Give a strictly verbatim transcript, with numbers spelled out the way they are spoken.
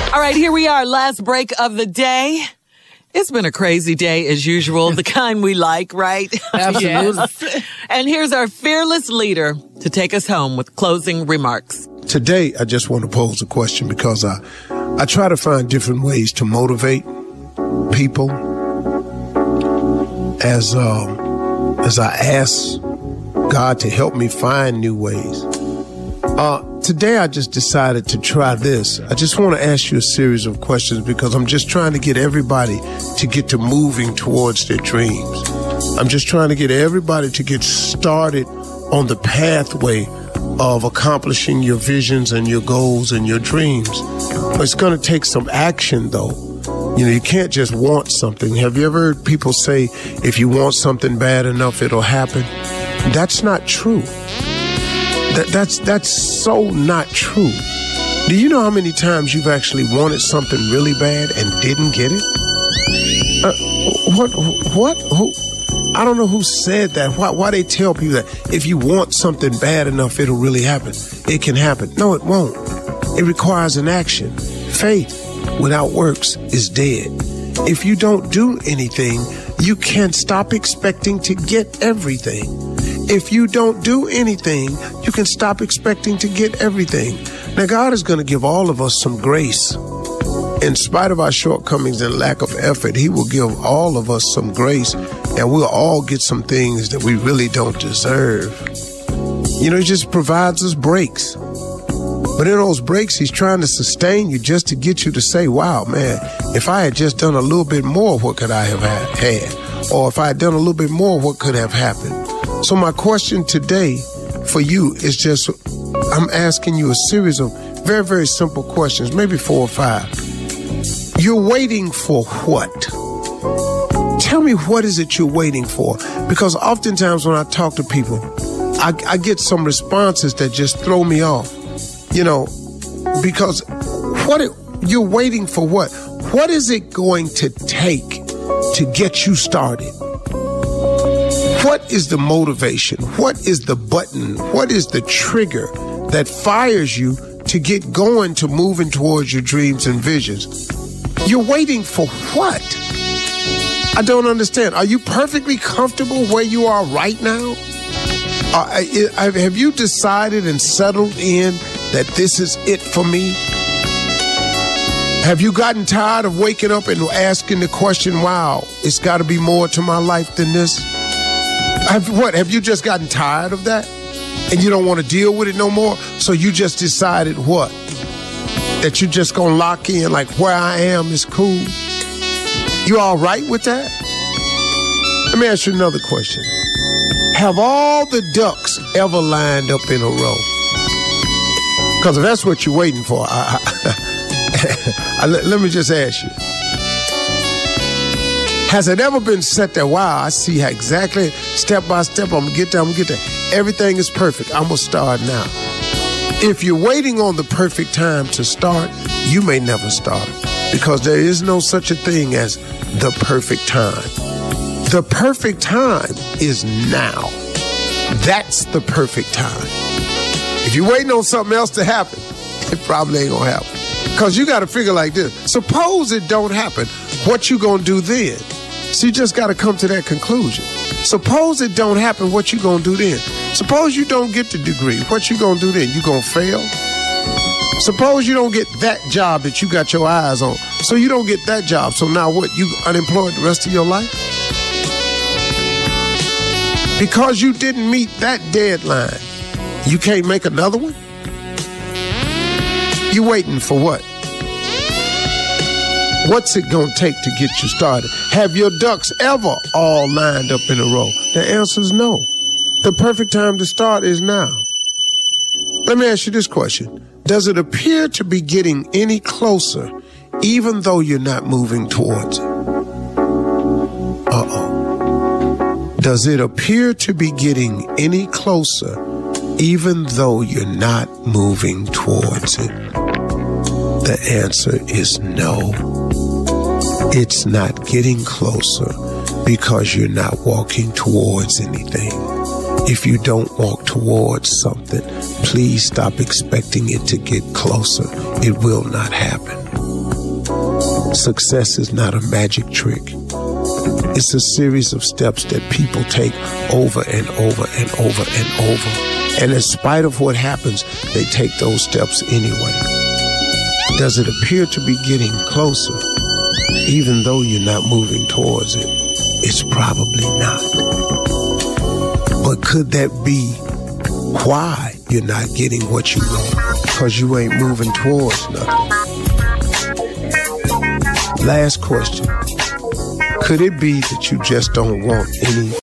All right, here we are, last break of the day. It's been a crazy day as usual, the kind we like, right? Absolutely. Yes. And here's our fearless leader to take us home with closing remarks. Today, I just want to pose a question because I, I try to find different ways to motivate people as, um, as I ask God to help me find new ways. Uh, today, I just decided to try this. I just want to ask you a series of questions because I'm just trying to get everybody to get to moving towards their dreams. I'm just trying to get everybody to get started on the pathway of accomplishing your visions and your goals and your dreams. It's going to take some action, though. You know, you can't just want something. Have you ever heard people say, if you want something bad enough, it'll happen? That's not true. That, that's that's so not true. Do you know how many times you've actually wanted something really bad and didn't get it? Uh, what? What? Who? I don't know who said that. Why, why they tell people that if you want something bad enough, it'll really happen. It can happen. No, it won't. It requires an action. Faith without works is dead. If you don't do anything, you can't stop expecting to get everything. If you don't do anything, you can stop expecting to get everything. Now, God is going to give all of us some grace. In spite of our shortcomings and lack of effort, He will give all of us some grace, and we'll all get some things that we really don't deserve. You know, He just provides us breaks. But in those breaks, He's trying to sustain you just to get you to say, wow, man, if I had just done a little bit more, what could I have had? Or if I had done a little bit more, what could have happened? So my question today for you is just, I'm asking you a series of very, very simple questions, maybe four or five. You're waiting for what? Tell me, what is it you're waiting for? Because oftentimes when I talk to people, I, I get some responses that just throw me off. You know, because what it, you're waiting for what? What is it going to take to get you started? What is the motivation? What is the button? What is the trigger that fires you to get going, to moving towards your dreams and visions? You're waiting for what? I don't understand. Are you perfectly comfortable where you are right now? Uh, have you decided and settled in that this is it for me? Have you gotten tired of waking up and asking the question, wow, it's got to be more to my life than this? Have, what, have you just gotten tired of that? And you don't want to deal with it no more? So you just decided what? That you're just going to lock in like where I am is cool? You all right with that? Let me ask you another question. Have all the ducks ever lined up in a row? Because if that's what you're waiting for, I, I, I, let, let me just ask you. Has it ever been set there? Wow, I see how exactly, step by step, I'm going to get there, I'm going to get there. Everything is perfect. I'm going to start now. If you're waiting on the perfect time to start, you may never start. Because there is no such a thing as the perfect time. The perfect time is now. That's the perfect time. If you're waiting on something else to happen, it probably ain't gonna happen. Because you got to figure like this. Suppose it don't happen. What you gonna do then? So you just got to come to that conclusion. Suppose it don't happen. What you gonna do then? Suppose you don't get the degree. What you gonna do then? You gonna fail? Suppose you don't get that job that you got your eyes on. So you don't get that job. So now what? You unemployed the rest of your life? Because you didn't meet that deadline, you can't make another one? You waiting for what? What's it gonna take to get you started? Have your ducks ever all lined up in a row? The answer is no. The perfect time to start is now. Let me ask you this question. Does it appear to be getting any closer, even though you're not moving towards it? Uh-oh. Does it appear to be getting any closer, even though you're not moving towards it? The answer is no. It's not getting closer because you're not walking towards anything. If you don't walk towards something, please stop expecting it to get closer. It will not happen. Success is not a magic trick. It's a series of steps that people take over and over and over and over. And in spite of what happens, they take those steps anyway. Does it appear to be getting closer, even though you're not moving towards it? It's probably not. But could that be why you're not getting what you want? Because you ain't moving towards nothing. Last question. Could it be that you just don't want any